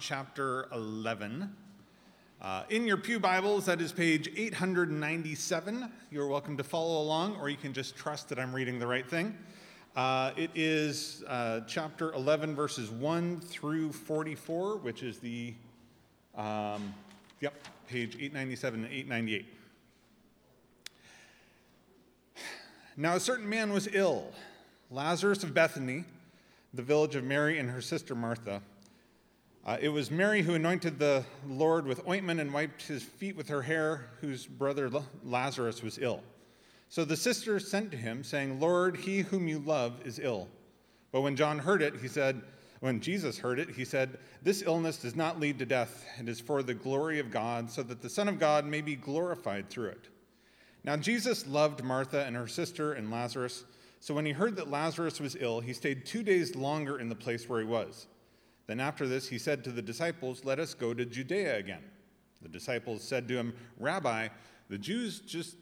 chapter 11. In your pew Bibles, that is page 897. You're welcome to follow along, or you can just trust that I'm reading the right thing. It is chapter 11, verses 1 through 44, which is the, page 897 and 898. Now a certain man was ill, Lazarus of Bethany, the village of Mary and her sister Martha. It was Mary who anointed the Lord with ointment and wiped his feet with her hair, whose brother Lazarus was ill. So the sisters sent to him, saying, Lord, he whom you love is ill. But when Jesus heard it, he said, this illness does not lead to death. It is for the glory of God, so that the Son of God may be glorified through it. Now Jesus loved Martha and her sister and Lazarus. So when he heard that Lazarus was ill, he stayed 2 days longer in the place where he was. Then after this, he said to the disciples, let us go to Judea again. The disciples said to him, Rabbi, the Jews just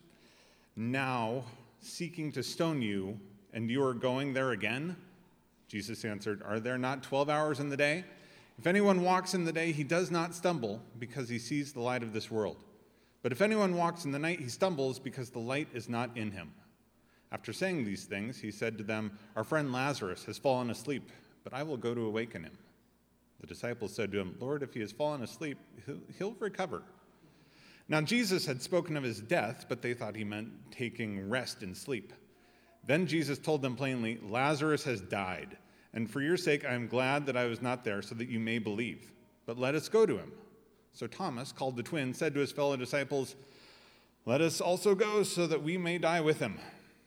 now seeking to stone you, and you are going there again? Jesus answered, are there not 12 hours in the day? If anyone walks in the day, he does not stumble, because he sees the light of this world. But if anyone walks in the night, he stumbles, because the light is not in him. After saying these things, he said to them, our friend Lazarus has fallen asleep, but I will go to awaken him. The disciples said to him, Lord, if he has fallen asleep, he'll recover. Now Jesus had spoken of his death, but they thought he meant taking rest and sleep. Then Jesus told them plainly, Lazarus has died, and for your sake I am glad that I was not there, so that you may believe. But let us go to him. So Thomas, called the twin, said to his fellow disciples, let us also go, so that we may die with him.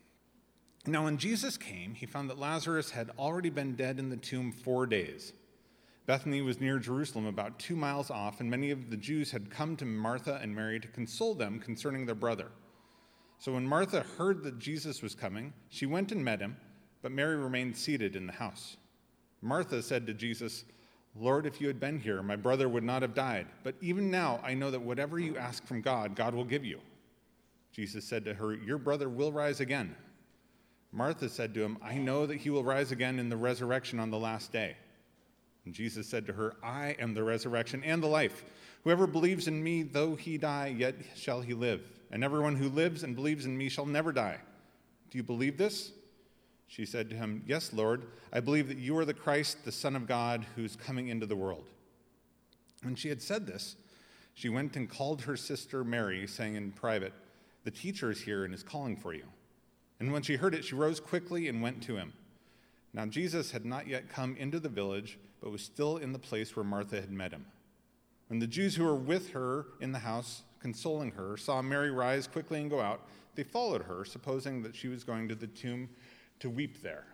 Now when Jesus came, he found that Lazarus had already been dead in the tomb 4 days. Bethany was near Jerusalem, about 2 miles off, and many of the Jews had come to Martha and Mary to console them concerning their brother. So when Martha heard that Jesus was coming, she went and met him, but Mary remained seated in the house. Martha said to Jesus, Lord, if you had been here, my brother would not have died. But even now I know that whatever you ask from God, God will give you. Jesus said to her, your brother will rise again. Martha said to him, I know that he will rise again in the resurrection on the last day. And Jesus said to her, I am the resurrection and the life. Whoever believes in me, though he die, yet shall he live. And everyone who lives and believes in me shall never die. Do you believe this? She said to him, yes, Lord, I believe that you are the Christ, the Son of God, who's coming into the world. When she had said this, she went and called her sister Mary, saying in private, the teacher is here and is calling for you. And when she heard it, she rose quickly and went to him. Now Jesus had not yet come into the village, but was still in the place where Martha had met him. When the Jews who were with her in the house, consoling her, saw Mary rise quickly and go out, they followed her, supposing that she was going to the tomb to weep there.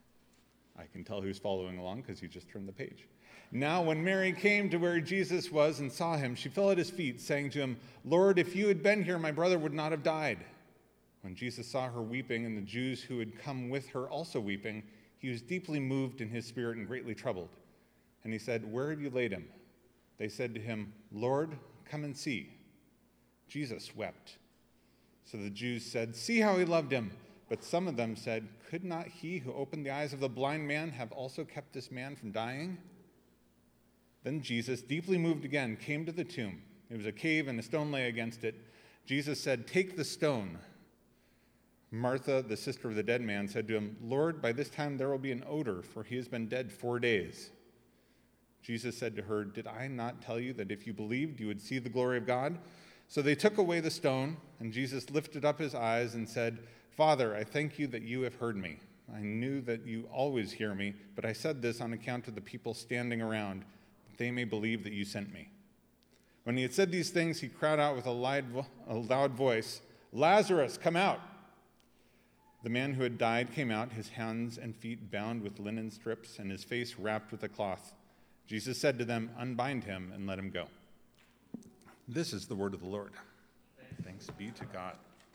I can tell who's following along because you just turned the page. Now when Mary came to where Jesus was and saw him, she fell at his feet, saying to him, Lord, if you had been here, my brother would not have died. When Jesus saw her weeping, and the Jews who had come with her also weeping, he was deeply moved in his spirit and greatly troubled. And he said, where have you laid him? They said to him, Lord, come and see. Jesus wept. So the Jews said, see how he loved him. But some of them said, could not he who opened the eyes of the blind man have also kept this man from dying? Then Jesus, deeply moved again, came to the tomb. It was a cave and a stone lay against it. Jesus said, take the stone. Martha, the sister of the dead man, said to him, Lord, by this time there will be an odor, for he has been dead 4 days. Jesus said to her, did I not tell you that if you believed, you would see the glory of God? So they took away the stone, and Jesus lifted up his eyes and said, Father, I thank you that you have heard me. I knew that you always hear me, but I said this on account of the people standing around, that they may believe that you sent me. When he had said these things, he cried out with a loud voice, Lazarus, come out! The man who had died came out, his hands and feet bound with linen strips, and his face wrapped with a cloth. Jesus said to them, unbind him and let him go. This is the word of the Lord. Thanks be to God.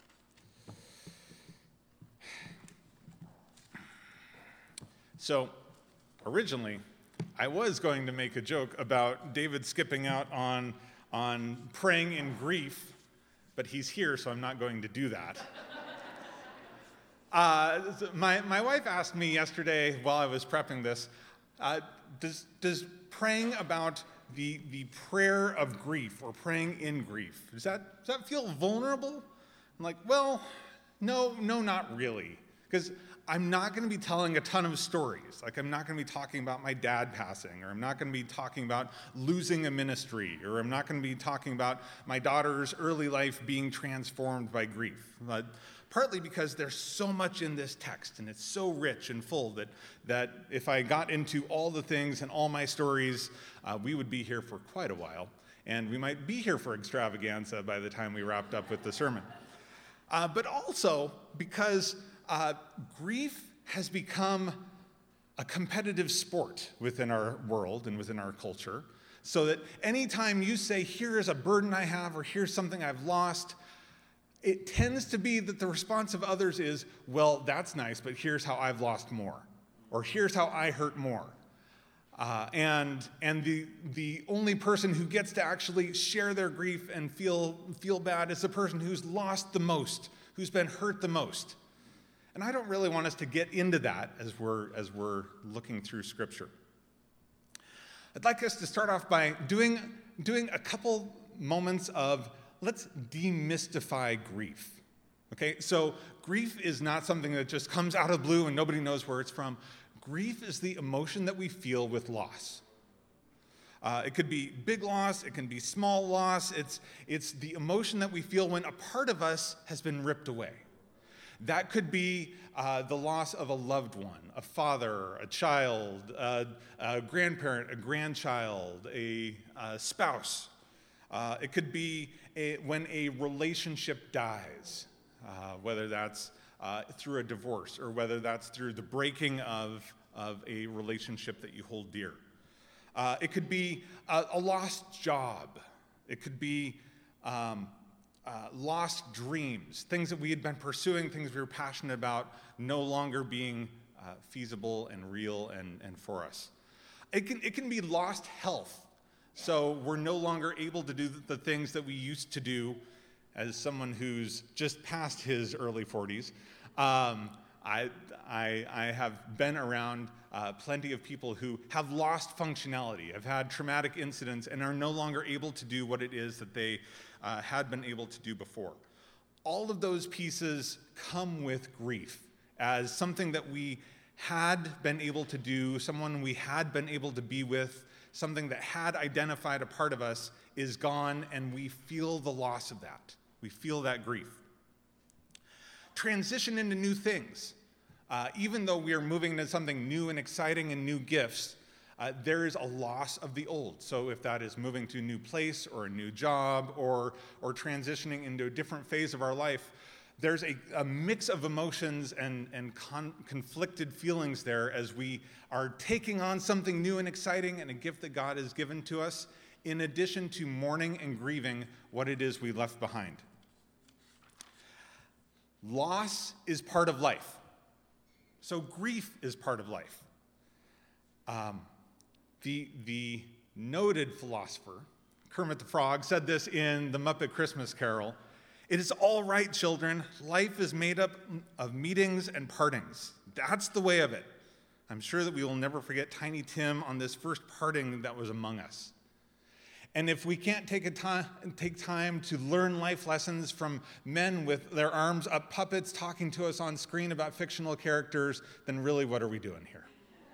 So, originally, I was going to make a joke about David skipping out on praying in grief, but he's here, so I'm not going to do that. My wife asked me yesterday while I was prepping this, does praying about the prayer of grief or praying in grief. Does that feel vulnerable? I'm like, well, no, not really. Because I'm not going to be telling a ton of stories. Like, I'm not going to be talking about my dad passing, or I'm not going to be talking about losing a ministry, or I'm not going to be talking about my daughter's early life being transformed by grief. Partly because there's so much in this text, and it's so rich and full that if I got into all the things and all my stories, we would be here for quite a while, and we might be here for extravaganza by the time we wrapped up with the sermon. But also because grief has become a competitive sport within our world and within our culture, so that anytime you say, here's a burden I have, or here's something I've lost, it tends to be that the response of others is, well, that's nice, but here's how I've lost more, or here's how I hurt more. And the only person who gets to actually share their grief and feel bad is the person who's lost the most, who's been hurt the most. And I don't really want us to get into that as we're looking through Scripture. I'd like us to start off by doing a couple moments of let's demystify grief. Okay, so grief is not something that just comes out of the blue and nobody knows where it's from. Grief is the emotion that we feel with loss. It could be big loss, it can be small loss. It's the emotion that we feel when a part of us has been ripped away. That could be the loss of a loved one, a father, a child, a grandparent, a grandchild, a spouse. It could be when a relationship dies, whether that's through a divorce or whether that's through the breaking of a relationship that you hold dear. It could be a lost job. It could be lost dreams, things that we had been pursuing, things we were passionate about, no longer being feasible and real and for us. It can be lost health. So we're no longer able to do the things that we used to do. As someone who's just past his early 40s, I have been around plenty of people who have lost functionality, have had traumatic incidents, and are no longer able to do what it is that they had been able to do before. All of those pieces come with grief as something that we had been able to do, someone we had been able to be with, something that had identified a part of us is gone, and we feel the loss of that. We feel that grief. Transition into new things. Even though we are moving into something new and exciting and new gifts, there is a loss of the old. So if that is moving to a new place or a new job or transitioning into a different phase of our life, there's a mix of emotions and conflicted feelings there as we are taking on something new and exciting and a gift that God has given to us, in addition to mourning and grieving what it is we left behind. Loss is part of life. So grief is part of life. The noted philosopher, Kermit the Frog, said this in The Muppet Christmas Carol: "It is all right, children. Life is made up of meetings and partings. That's the way of it. I'm sure that we will never forget Tiny Tim on this first parting that was among us." And if we can't take time to learn life lessons from men with their arms up puppets talking to us on screen about fictional characters, then really what are we doing here?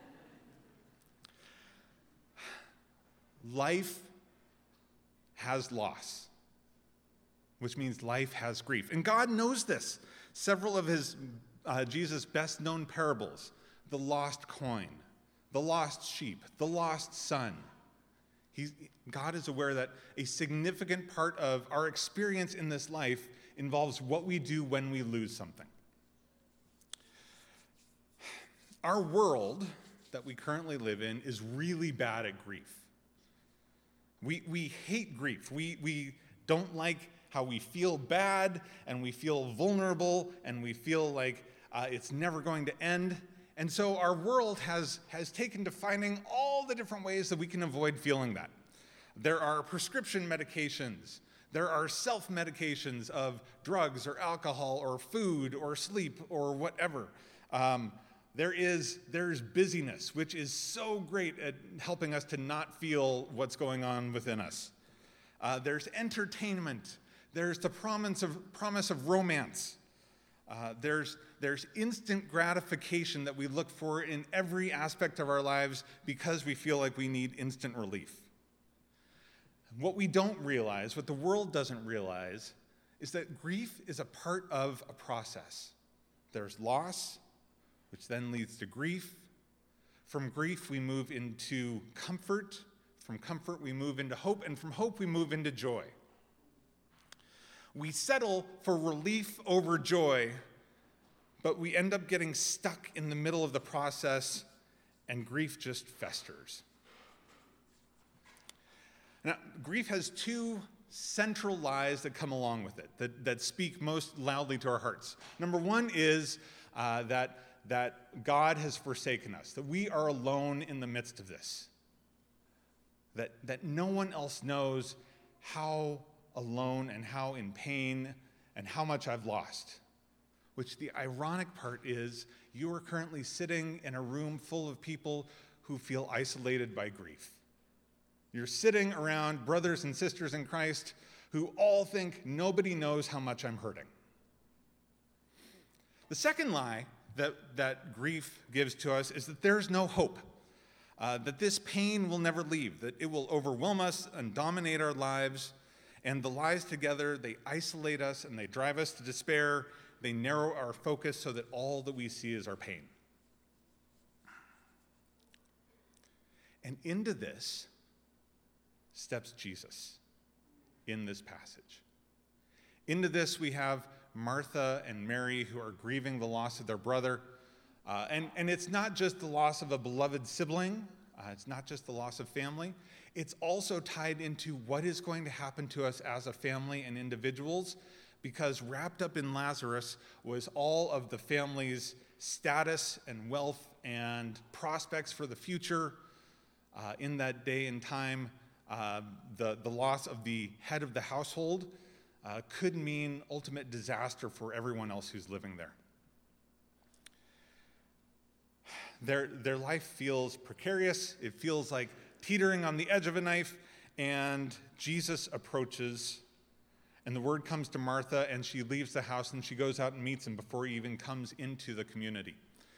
Life has loss, which means life has grief. And God knows this. Several of Jesus' best-known parables, the lost coin, the lost sheep, the lost son. God is aware that a significant part of our experience in this life involves what we do when we lose something. Our world that we currently live in is really bad at grief. We hate grief. We don't like how we feel bad, and we feel vulnerable, and we feel like it's never going to end. And so our world has taken to finding all the different ways that we can avoid feeling that. There are prescription medications. There are self-medications of drugs or alcohol or food or sleep or whatever. There's busyness, which is so great at helping us to not feel what's going on within us. There's entertainment. There's the promise of romance. There's instant gratification that we look for in every aspect of our lives because we feel like we need instant relief. What we don't realize, what the world doesn't realize, is that grief is a part of a process. There's loss, which then leads to grief. From grief, we move into comfort. From comfort, we move into hope. And from hope, we move into joy. We settle for relief over joy, but we end up getting stuck in the middle of the process, and grief just festers. Now, grief has two central lies that come along with it, that speak most loudly to our hearts. Number one is that God has forsaken us, that we are alone in the midst of this, that no one else knows how alone and how in pain and how much I've lost. Which the ironic part is, you are currently sitting in a room full of people who feel isolated by grief. You're sitting around brothers and sisters in Christ who all think nobody knows how much I'm hurting. The second lie that grief gives to us is that there's no hope, that this pain will never leave, that it will overwhelm us and dominate our lives, and the lies together, they isolate us and they drive us to despair. They narrow our focus so that all that we see is our pain. And into this steps Jesus in this passage. Into this we have Martha and Mary who are grieving the loss of their brother. And it's not just the loss of a beloved sibling. It's not just the loss of family. It's also tied into what is going to happen to us as a family and individuals, because wrapped up in Lazarus was all of the family's status and wealth and prospects for the future. In that day and time, the loss of the head of the household could mean ultimate disaster for everyone else who's living there. Their life feels precarious. It feels like teetering on the edge of a knife, and Jesus approaches, and the word comes to Martha, and she leaves the house, and she goes out and meets him before he even comes into the community.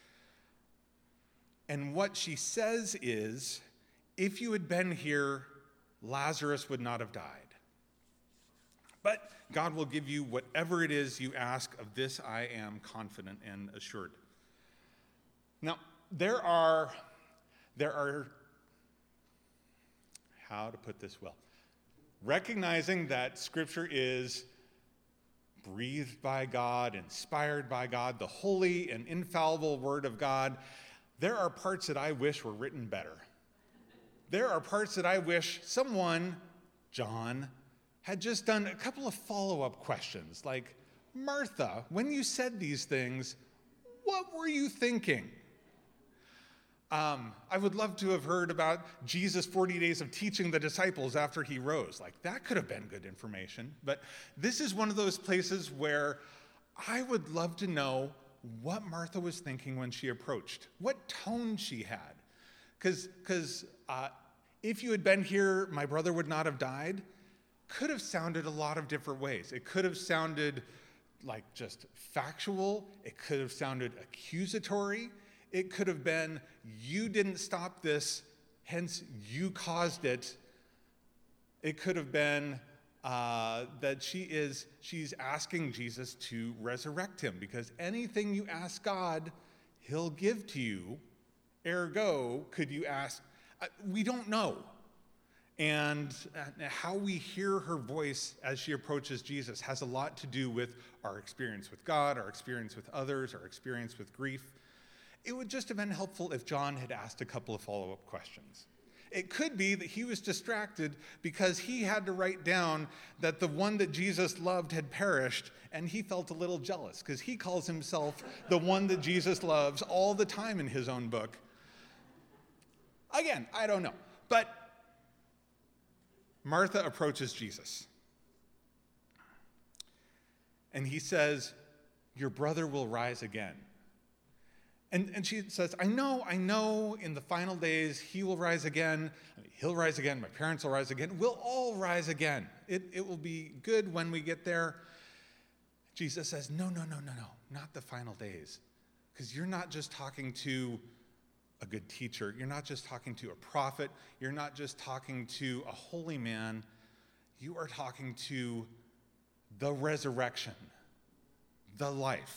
And what she says is, if you had been here, Lazarus would not have died. But God will give you whatever it is you ask. Of this I am confident and assured. Now, there are, how to put this well, recognizing that Scripture is breathed by God, inspired by God, the holy and infallible Word of God, there are parts that I wish were written better. There are parts that I wish someone, John, had just done a couple of follow-up questions, like, Martha, when you said these things, what were you thinking? I would love to have heard about Jesus' 40 days of teaching the disciples after he rose. Like, that could have been good information. But this is one of those places where I would love to know what Martha was thinking when she approached, what tone she had. Because if you had been here, my brother would not have died, could have sounded a lot of different ways. It could have sounded like just factual. It could have sounded accusatory. It could have been, you didn't stop this, hence you caused it. It could have been that she's asking Jesus to resurrect him, because anything you ask God, he'll give to you. Ergo, could you ask? We don't know. And how we hear her voice as she approaches Jesus has a lot to do with our experience with God, our experience with others, our experience with grief. It would just have been helpful if John had asked a couple of follow-up questions. It could be that he was distracted because he had to write down that the one that Jesus loved had perished, and he felt a little jealous because he calls himself the one that Jesus loves all the time in his own book. Again, I don't know. But Martha approaches Jesus, and he says, your brother will rise again. And she says, I know in the final days he will rise again. He'll rise again. My parents will rise again. We'll all rise again. It will be good when we get there. Jesus says, no, not the final days. Because you're not just talking to a good teacher. You're not just talking to a prophet. You're not just talking to a holy man. You are talking to the resurrection, the life.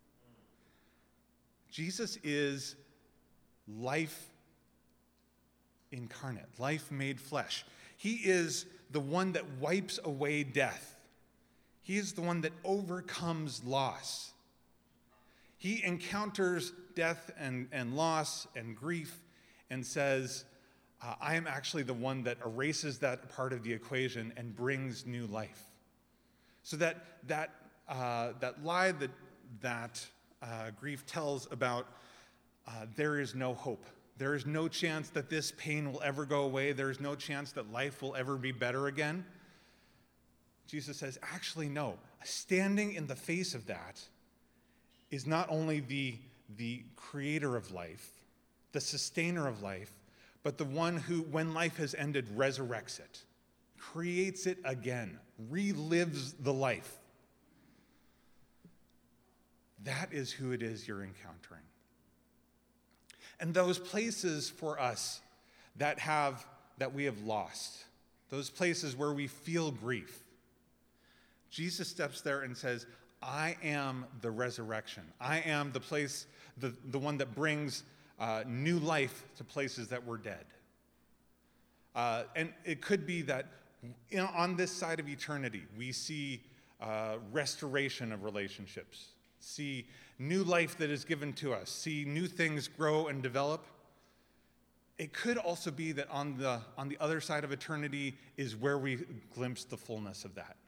Jesus is life incarnate, life made flesh. He is the one that wipes away death. He is the one that overcomes loss. He encounters death and loss and grief and says, I am actually the one that erases that part of the equation and brings new life. So that lie that grief tells about there is no hope. There is no chance that this pain will ever go away. There is no chance that life will ever be better again. Jesus says, actually, no. Standing in the face of that is not only the creator of life, the sustainer of life, but the one who, when life has ended, resurrects it, creates it again, relives the life. That is who it is you're encountering. And those places for us that we have lost, those places where we feel grief, Jesus steps there and says, I am the resurrection. I am the place, the one that brings new life to places that were dead. And it could be that on this side of eternity, we see restoration of relationships, see new life that is given to us, see new things grow and develop. It could also be that on the other side of eternity is where we glimpse the fullness of that.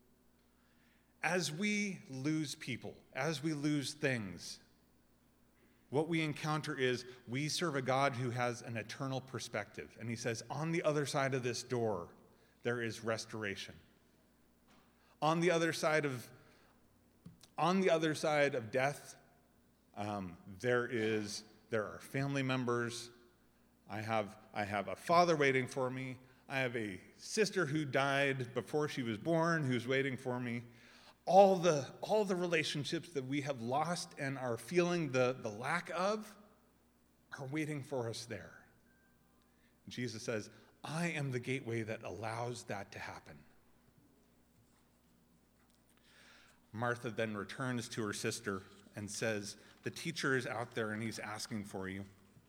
As we lose people, as we lose things, what we encounter is we serve a God who has an eternal perspective. And he says, on the other side of this door, there is restoration. On the other side of death, there are family members. I have a father waiting for me. I have a sister who died before she was born who's waiting for me. All the relationships that we have lost and are feeling the lack of are waiting for us there. Jesus says, I am the gateway that allows that to happen. Martha then returns to her sister and says, the teacher is out there and he's asking for you.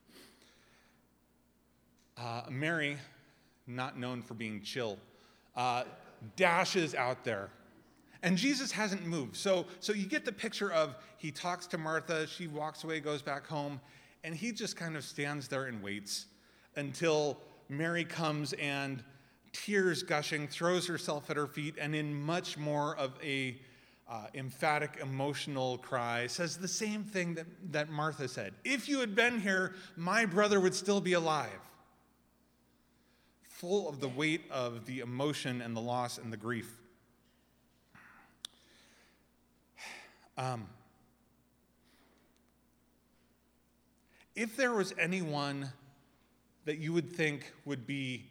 Mary, not known for being chill, dashes out there. And Jesus hasn't moved. So you get the picture of he talks to Martha, she walks away, goes back home, and he just kind of stands there and waits until Mary comes and, tears gushing, throws herself at her feet, and in much more of a emphatic, emotional cry, says the same thing that Martha said. If you had been here, my brother would still be alive. Full of the weight of the emotion and the loss and the grief. If there was anyone that you would think would be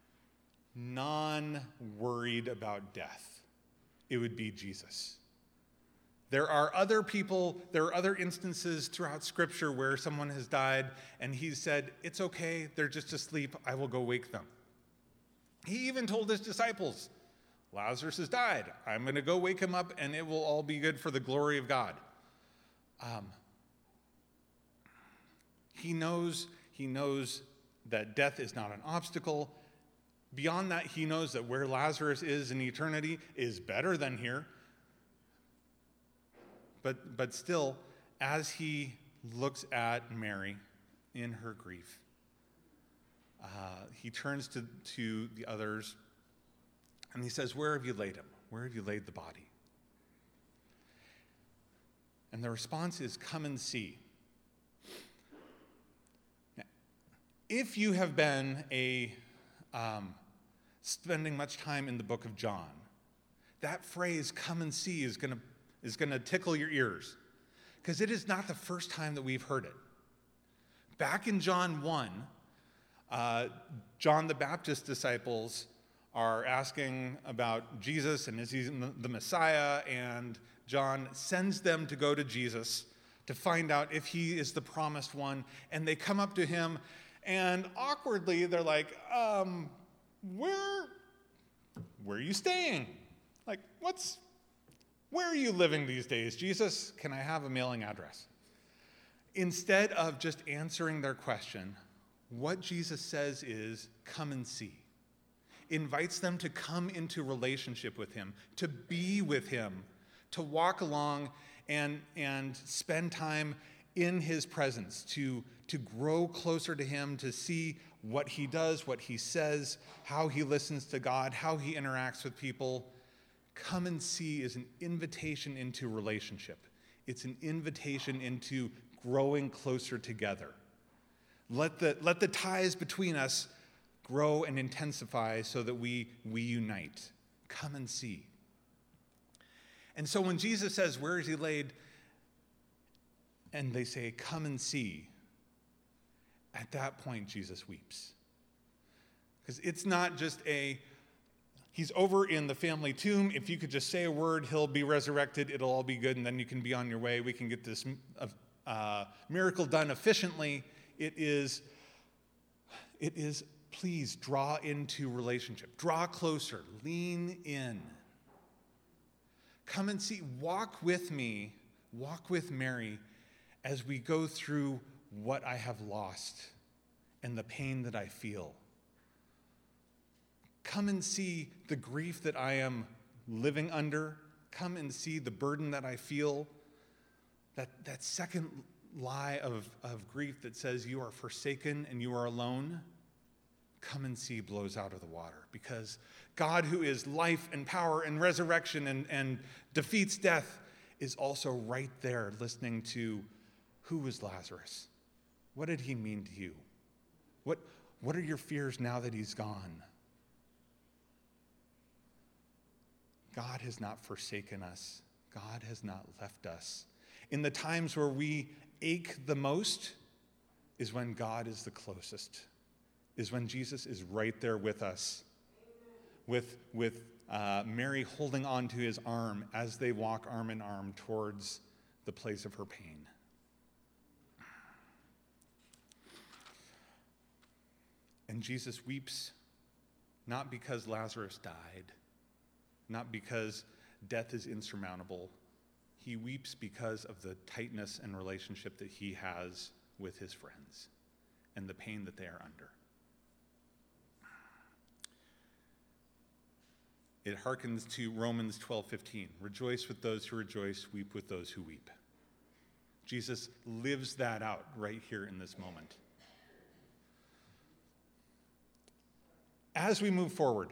non-worried about death, it would be Jesus. There are other people, there are other instances throughout Scripture where someone has died and he said, it's okay, they're just asleep, I will go wake them. He even told his disciples, Lazarus has died. I'm going to go wake him up, and it will all be good for the glory of God. He knows that death is not an obstacle. Beyond that, he knows that where Lazarus is in eternity is better than here. But still, as he looks at Mary in her grief, he turns to the others. And he says, where have you laid him? Where have you laid the body? And the response is, come and see. Now, if you have been spending much time in the book of John, that phrase, come and see, is going to tickle your ears. because it is not the first time that we've heard it. Back in John 1, John the Baptist's disciples are asking about Jesus and is he the Messiah, and John sends them to go to Jesus to find out if he is the promised one, and they come up to him, and awkwardly they're like, where are you staying? Like, where are you living these days, Jesus? Can I have a mailing address? Instead of just answering their question, what Jesus says is, come and see. Invites them to come into relationship with him, to be with him, to walk along and spend time in his presence, to grow closer to him, to see what he does, what he says, how he listens to God, how he interacts with people. Come and see is an invitation into relationship. It's an invitation into growing closer together. Let the ties between us grow and intensify so that we unite. Come and see. And so when Jesus says, where is he laid? And they say, come and see. At that point, Jesus weeps. Because it's not just he's over in the family tomb. If you could just say a word, he'll be resurrected. It'll all be good, and then you can be on your way. We can get this miracle done efficiently. It is, please draw into relationship. Draw closer. Lean in. Come and see. Walk with me. Walk with Mary as we go through what I have lost and the pain that I feel. Come and see the grief that I am living under. Come and see the burden that I feel. That second lie of grief that says you are forsaken and you are alone. Come and see blows out of the water, because God, who is life and power and resurrection and defeats death, is also right there listening to, who was Lazarus? What did he mean to you? What are your fears now that he's gone? God has not forsaken us. God has not left us. In the times where we ache the most is when God is the closest, is when Jesus is right there with us, with Mary holding on to his arm as they walk arm in arm towards the place of her pain. And Jesus weeps not because Lazarus died, not because death is insurmountable. He weeps because of the tightness and relationship that he has with his friends and the pain that they are under. It harkens to Romans 12:15. Rejoice with those who rejoice, weep with those who weep. Jesus lives that out right here in this moment. As we move forward,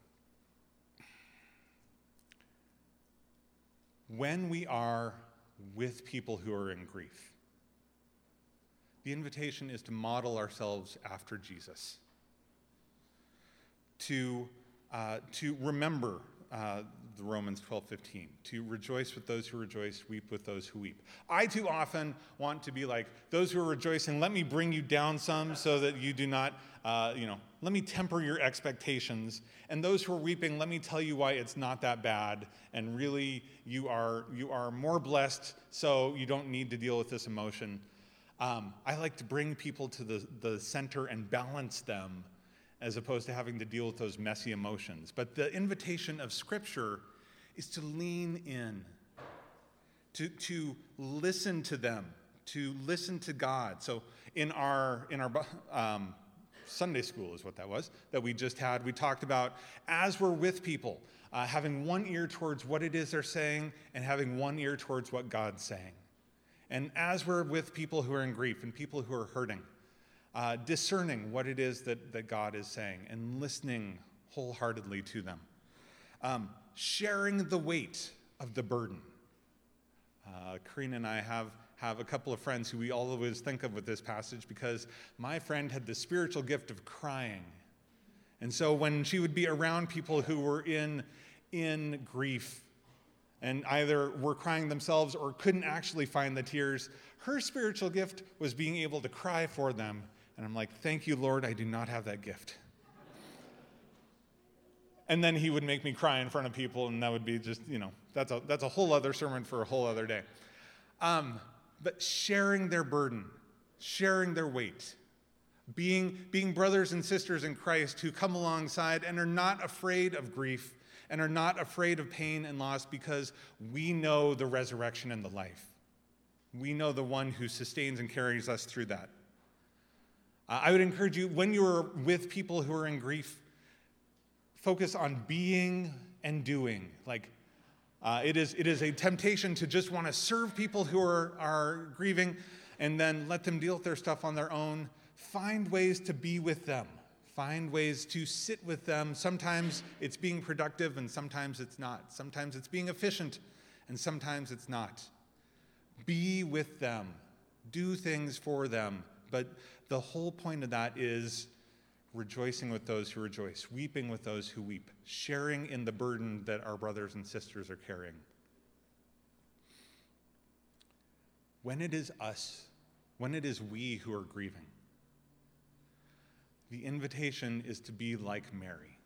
when we are with people who are in grief, the invitation is to model ourselves after Jesus, to remember the Romans 12:15, to rejoice with those who rejoice, weep with those who weep. I too often want to be like, those who are rejoicing, let me bring you down some so that you do not, let me temper your expectations. And those who are weeping, let me tell you why it's not that bad. And really, you are more blessed, so you don't need to deal with this emotion. I like to bring people to the center and balance them, as opposed to having to deal with those messy emotions. But the invitation of Scripture is to lean in, to listen to them, to listen to God. So in our Sunday school is what that was, that we just had, we talked about, as we're with people, having one ear towards what it is they're saying and having one ear towards what God's saying. And as we're with people who are in grief and people who are hurting, discerning what it is that God is saying and listening wholeheartedly to them. Sharing the weight of the burden. Karina and I have a couple of friends who we always think of with this passage, because my friend had the spiritual gift of crying. And so when she would be around people who were in grief and either were crying themselves or couldn't actually find the tears. Her spiritual gift was being able to cry for them. And I'm like, thank you, Lord, I do not have that gift. And then he would make me cry in front of people, and that would be just, that's a whole other sermon for a whole other day. But sharing their burden, sharing their weight, being brothers and sisters in Christ who come alongside and are not afraid of grief and are not afraid of pain and loss because we know the resurrection and the life. We know the one who sustains and carries us through that. I would encourage you, when you're with people who are in grief, focus on being and doing. It is a temptation to just want to serve people who are grieving and then let them deal with their stuff on their own. Find ways to be with them. Find ways to sit with them. Sometimes it's being productive and sometimes it's not. Sometimes it's being efficient and sometimes it's not. Be with them. Do things for them. But the whole point of that is rejoicing with those who rejoice, weeping with those who weep, sharing in the burden that our brothers and sisters are carrying. When it is us, when it is we who are grieving, the invitation is to be like Mary.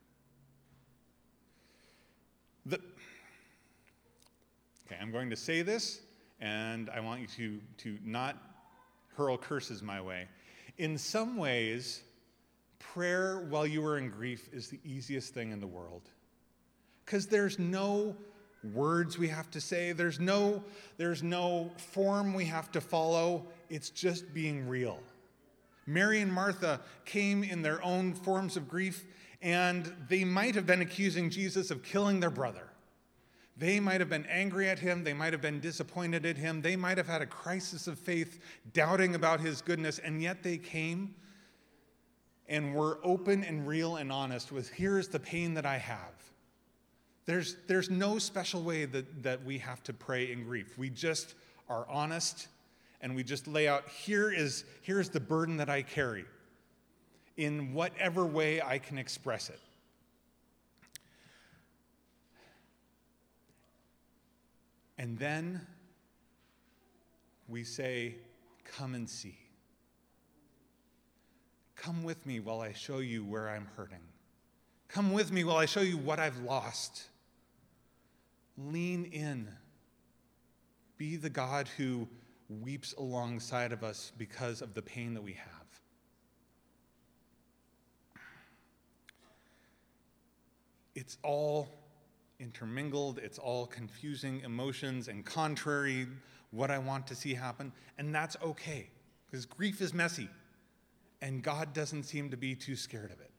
I'm going to say this, and I want you to not hurl curses my way. In some ways, prayer while you are in grief is the easiest thing in the world. Because there's no words we have to say. There's no form we have to follow. It's just being real. Mary and Martha came in their own forms of grief, and they might have been accusing Jesus of killing their brother. They might have been angry at him. They might have been disappointed at him. They might have had a crisis of faith, doubting about his goodness, and yet they came and were open and real and honest with, here's the pain that I have. There's no special way that we have to pray in grief. We just are honest, and we just lay out, here's the burden that I carry in whatever way I can express it. And then we say, come and see. Come with me while I show you where I'm hurting. Come with me while I show you what I've lost. Lean in. Be the God who weeps alongside of us because of the pain that we have. It's all intermingled, it's all confusing emotions and contrary what I want to see happen, and that's okay, because grief is messy, and God doesn't seem to be too scared of it.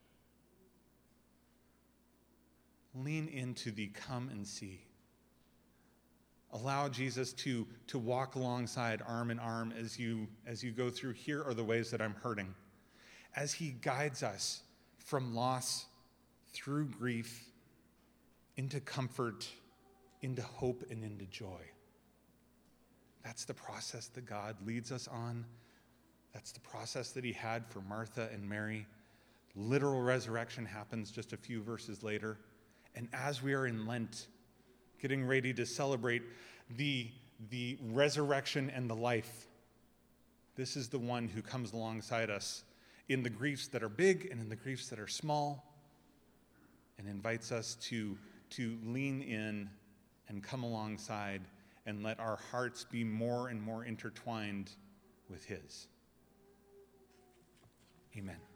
Lean into the come and see. Allow Jesus to walk alongside arm in arm as you go through, here are the ways that I'm hurting, as he guides us from loss through grief into comfort, into hope, and into joy. That's the process that God leads us on. That's the process that he had for Martha and Mary. Literal resurrection happens just a few verses later. And as we are in Lent, getting ready to celebrate the resurrection and the life, this is the one who comes alongside us in the griefs that are big and in the griefs that are small, and invites us to lean in and come alongside and let our hearts be more and more intertwined with his. Amen.